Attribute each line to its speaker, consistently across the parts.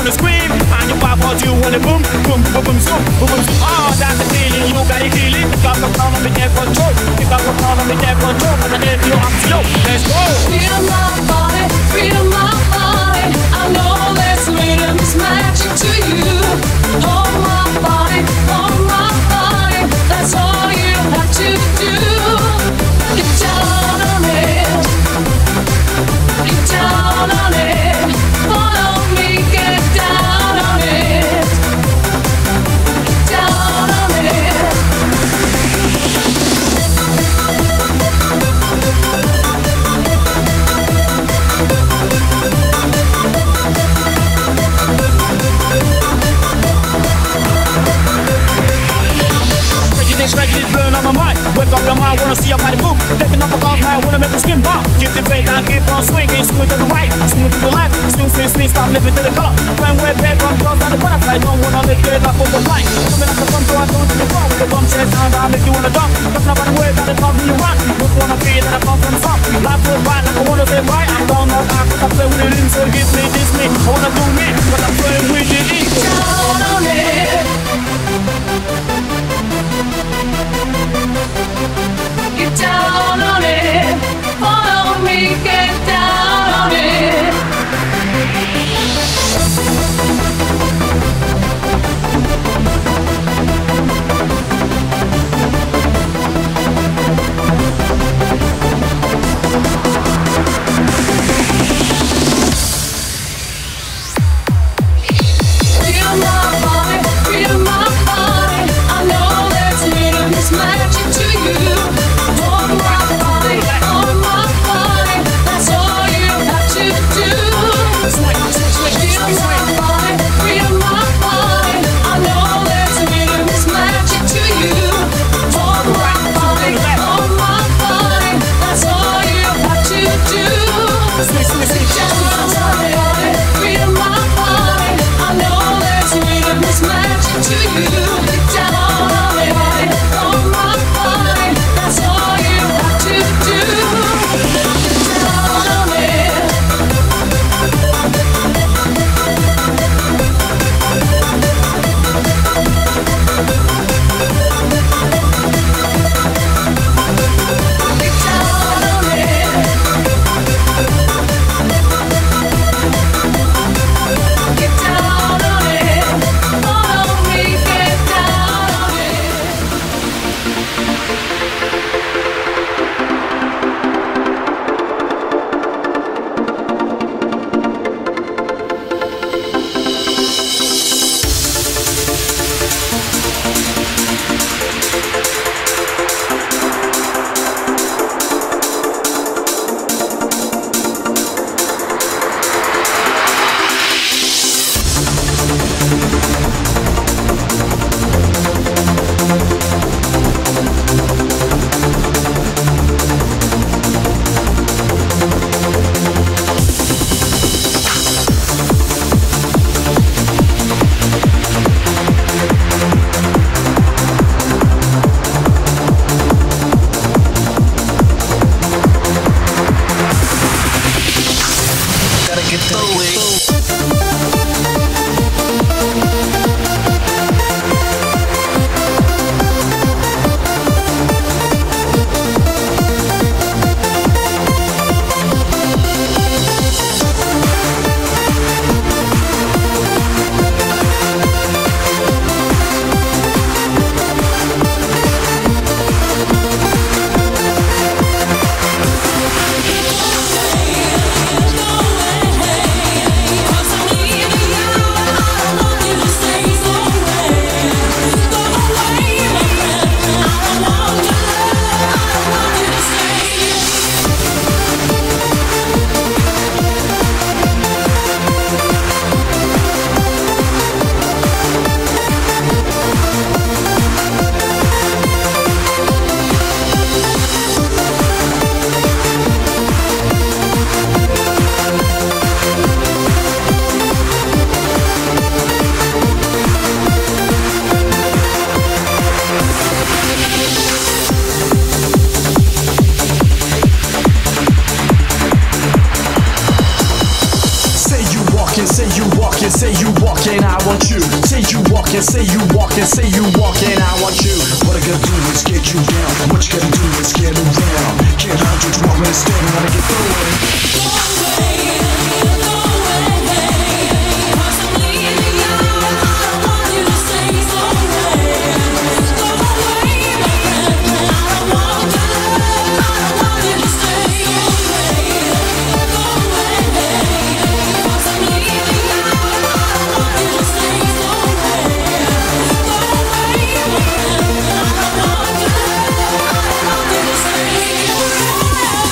Speaker 1: wanna scream, and your pop out, you wanna boom, boom, boom, boom, zoom, boom, boom, zoom. Oh, that's the feeling, you gotta feel it. You got the power, me take control. You got the power, me take control. And I you up slow. Let's go.
Speaker 2: Feel my body, feel my body. I know this rhythm is magic to you. Hold my body, that's all you have to do. Get down on it, get down on it. Follow me, get down on it, get down on it.
Speaker 1: Prejudice burn on my mind. Wake up your mind, wanna see your body move. Taking up a golf man, wanna make the skin pop. Keep the faith and keep on swinging. Smooth to the right, smooth to the left. Swing, swing, swing, stop living to the color. When we're back on close on the butterfly, don't wanna make it up over line. Coming up the front door, I don't to the front. With the bum chest sound, I'll make you wanna jump. Cause nobody worries about the top you run. Don't wanna feel that I come from the top. Life goes by like I wanna say right. I'm down, not out, cause I play with the rhythm, so give me this me. I wanna do me, but I'm playing with the ego.
Speaker 2: Down on it. Get down on it, follow me, get down on it.
Speaker 1: walking, say you walking, I want you. Say you walking, say you walking, say you walking, I want you. What I gotta do is get you down. What you gotta do is get around. Can't hold you, walk me instead, wanna get through it. Go away, go away, 'cause I'm leaving you. I don't want you to stay so away. Go away, my friend. I don't want to love. I don't want you to stay away. Go away, 'cause I'm leaving you. I don't want you to stay so away. Go away, my friend. I don't want to love. I don't want you to stay away.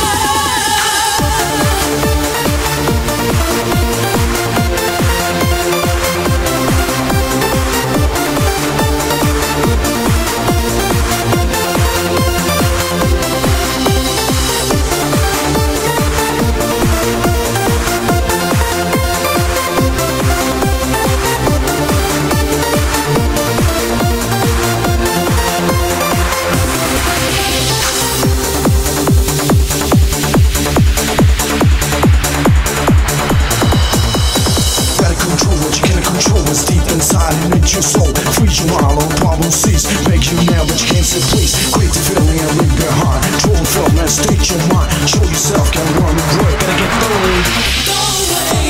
Speaker 1: Your soul, freeze your mind, all problems cease. Make you now, but you can't say please. Create the feeling and leave behind. Draw and feel, man, state your mind. Show yourself, can run the break, gotta get through. Go away,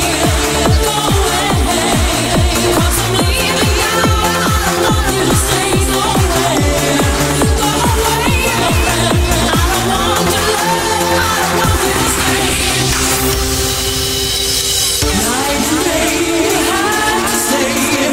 Speaker 1: 'cause I'm leaving you. I don't want you to stay so away. Go away, my friend. I don't want to love. I don't want you to stay. Night and day, you have to stay.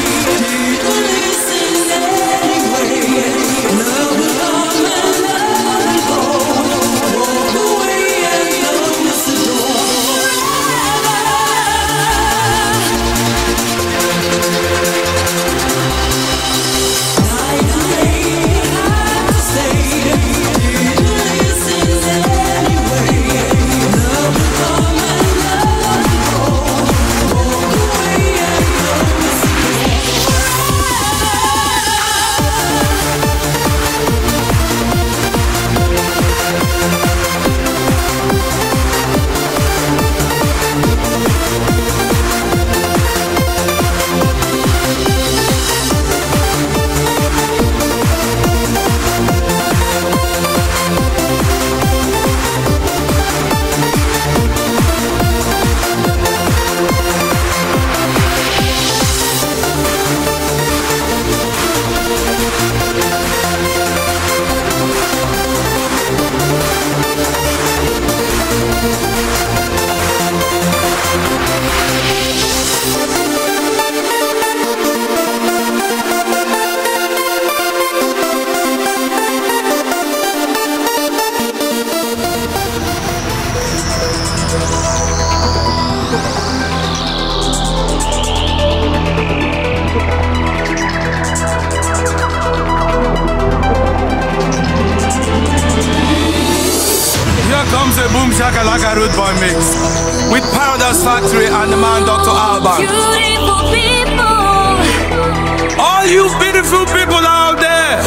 Speaker 3: Shakalaka Root Boy Mix with Paradise Factory and the man Dr. Alban.
Speaker 2: Beautiful people,
Speaker 3: all you beautiful people out there.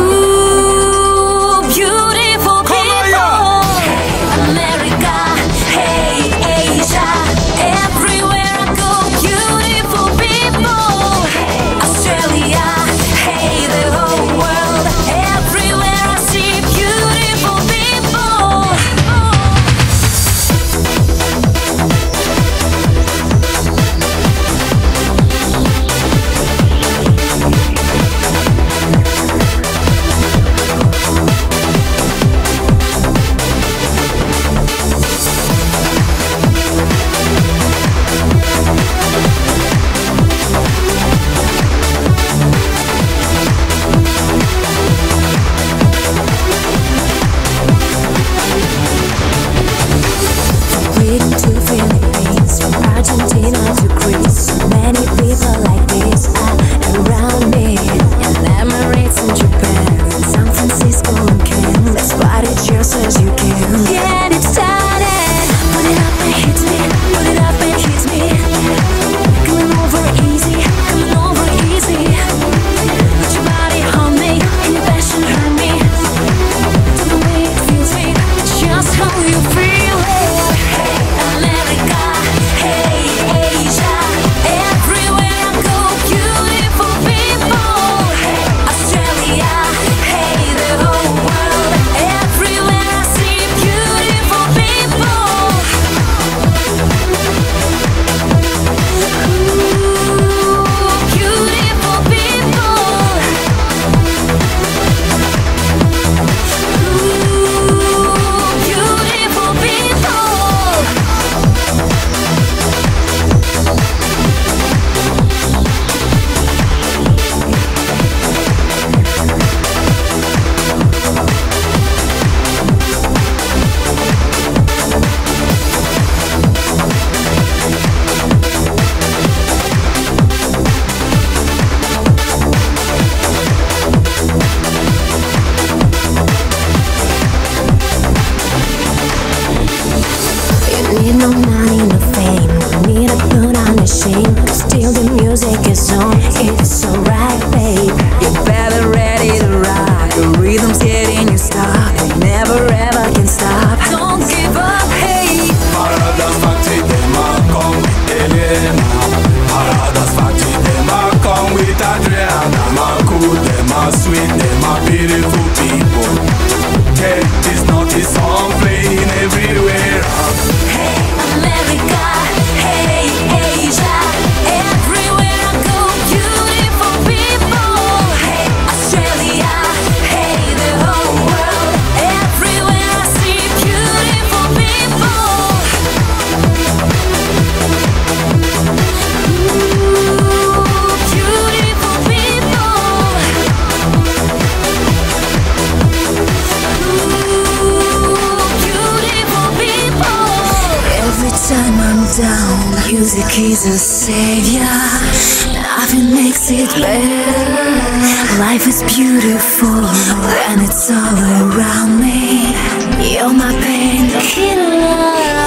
Speaker 2: ooh, beautiful
Speaker 3: Come
Speaker 2: people.
Speaker 3: on,
Speaker 2: America, hey, Asia, everywhere I go, beautiful people. Australia, hey, the whole world, everywhere I see beautiful people.
Speaker 4: music is on, it's alright, babe. You're better ready to rock. The rhythm's getting you stuck. Never ever can stop. Don't give up, hey.
Speaker 3: Paradas Factory, them a come with Elena. Paradas Factory, them a come with Adriana. Them a cool, them a sweet, them a beautiful people. Yeah, this not a song playing everywhere.
Speaker 4: Hey, America, hey, Asia. Everywhere I go, beautiful people. Hey, Australia, hey, the whole world. Everywhere I see beautiful people. Ooh, beautiful people. Beautiful people. Every time I'm down, music is a savior. Nothing makes it better. Life is beautiful when it's all around me. You're my painkiller.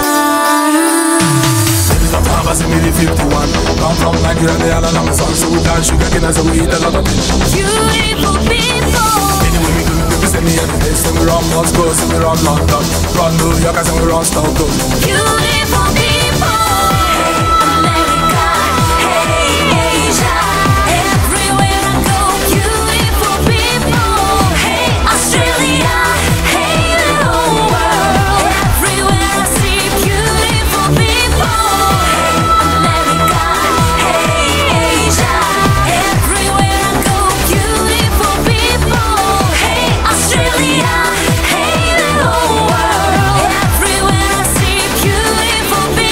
Speaker 3: See me the 51. Come from Nigeria, they all on my song. So we dance sugar cane and so we eat a lot of it.
Speaker 4: Beautiful people.
Speaker 3: Anyway, we do the people send me every day. Send me run Moscow, send me run London, run New York, and send me run Stockholm.
Speaker 4: Beautiful people. Hey, America. Hey, Asia. Everywhere I go, beautiful people. Hey, Australia. Hey, the whole world. Everywhere I see beautiful people. America, hey, Asia. Everywhere I go, beautiful people. Hey, Australia, hey, the whole world. Everywhere I see beautiful people.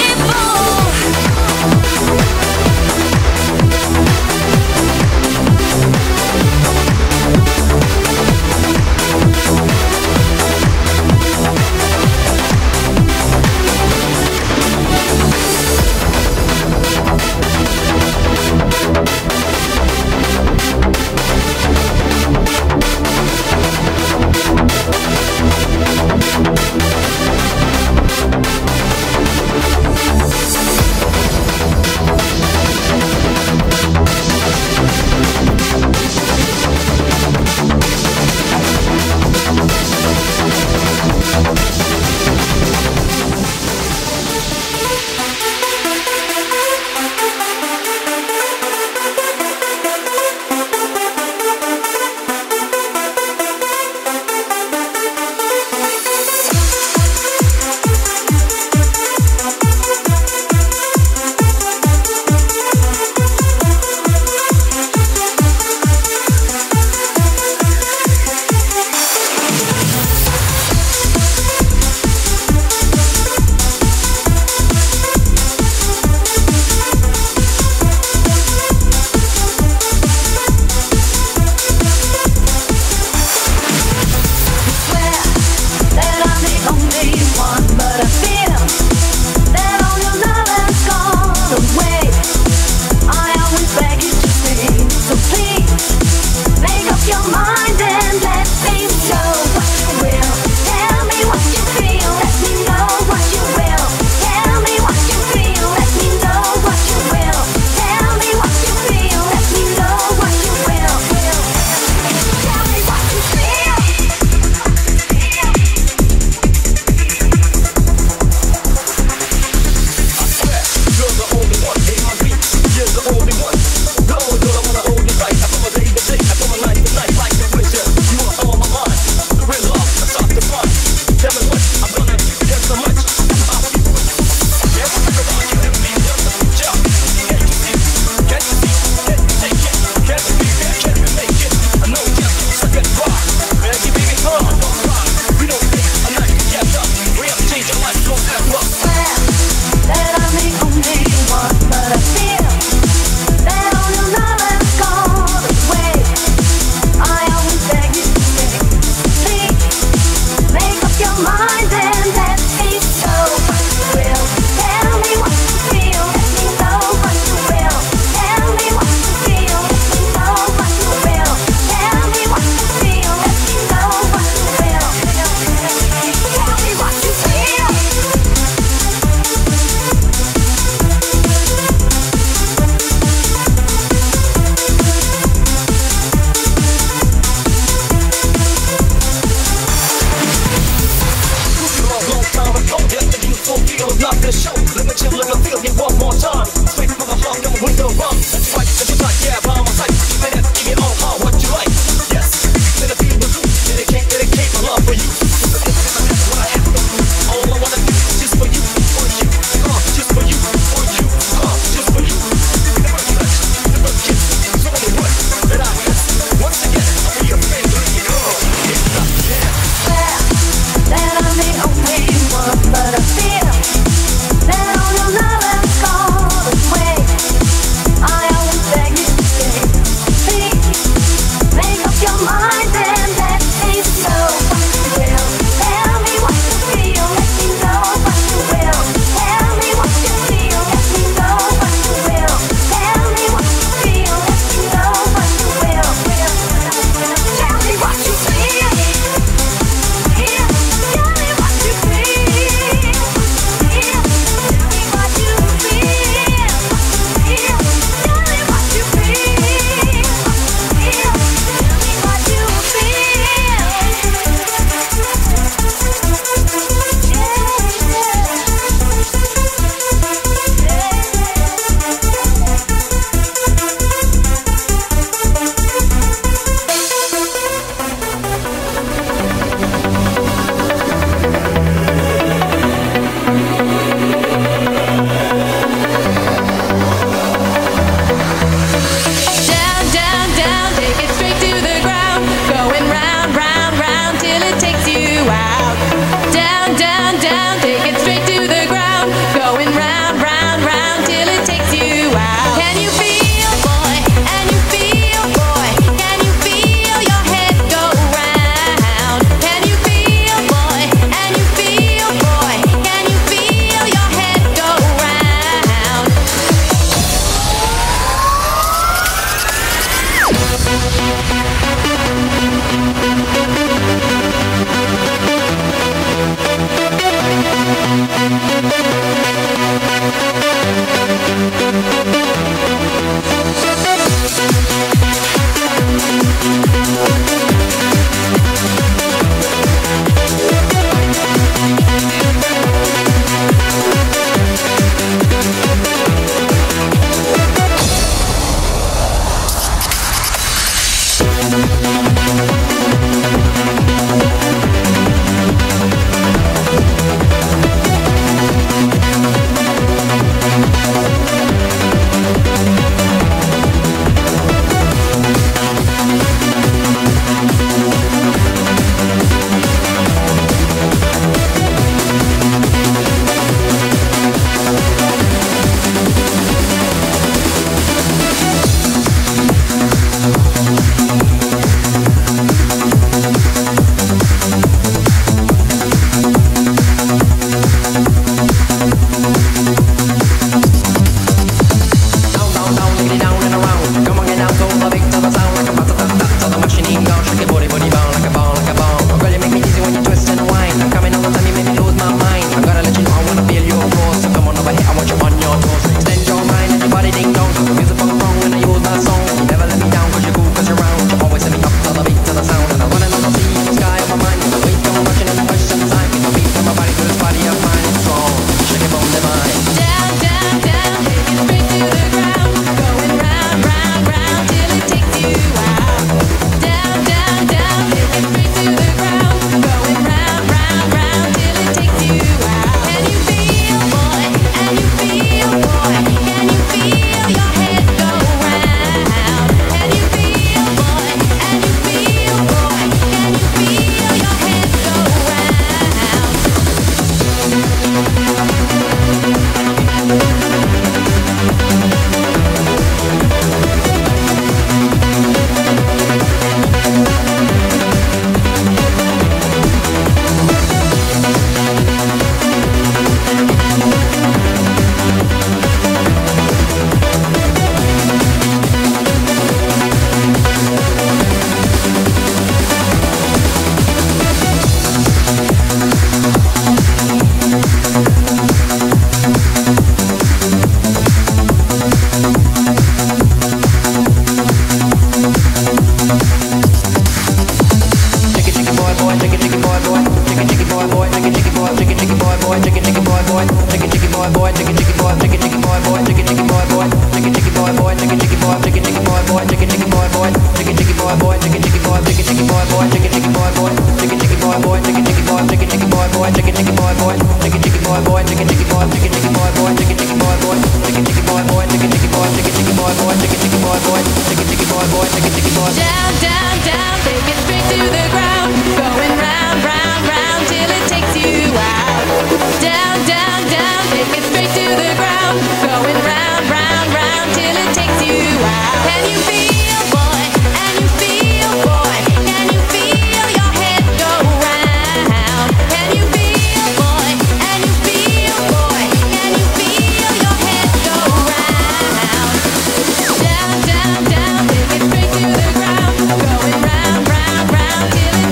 Speaker 2: Down, down, down, take it straight to the ground. Going round, round, round till it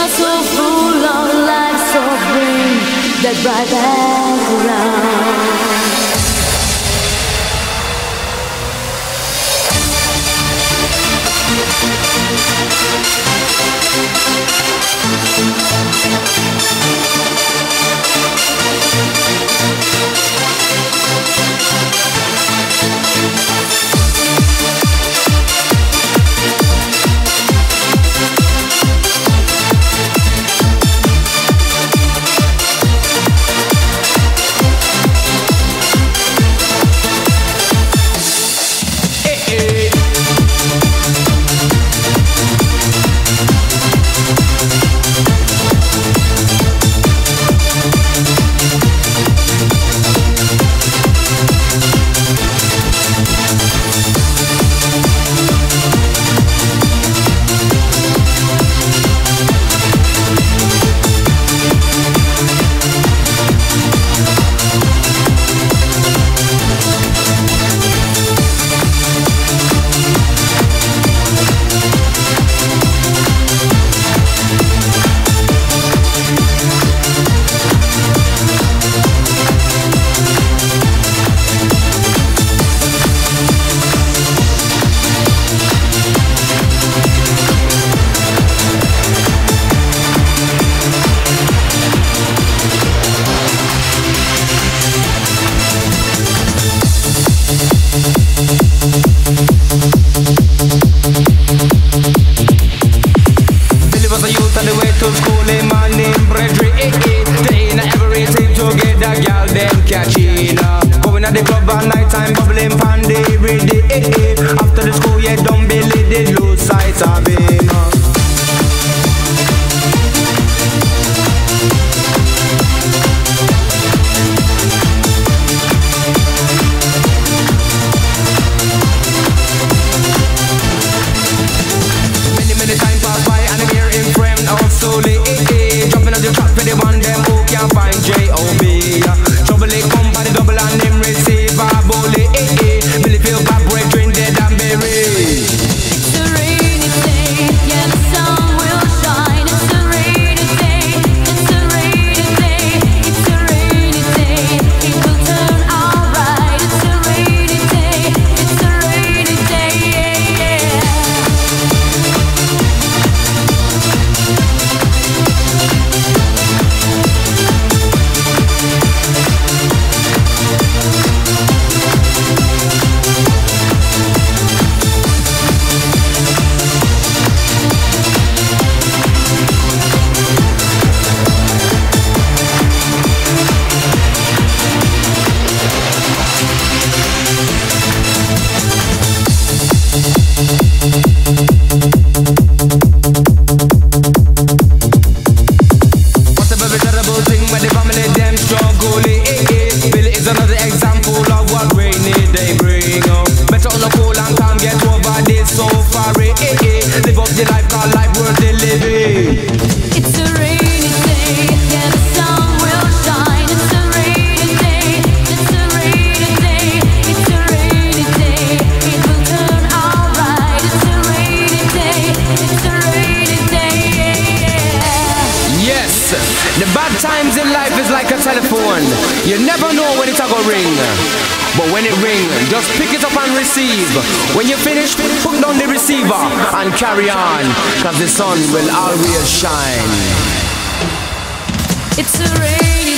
Speaker 4: world so full of light, so bring that bright back around.
Speaker 5: Carry on, cause the sun will always shine.
Speaker 4: It's a rainy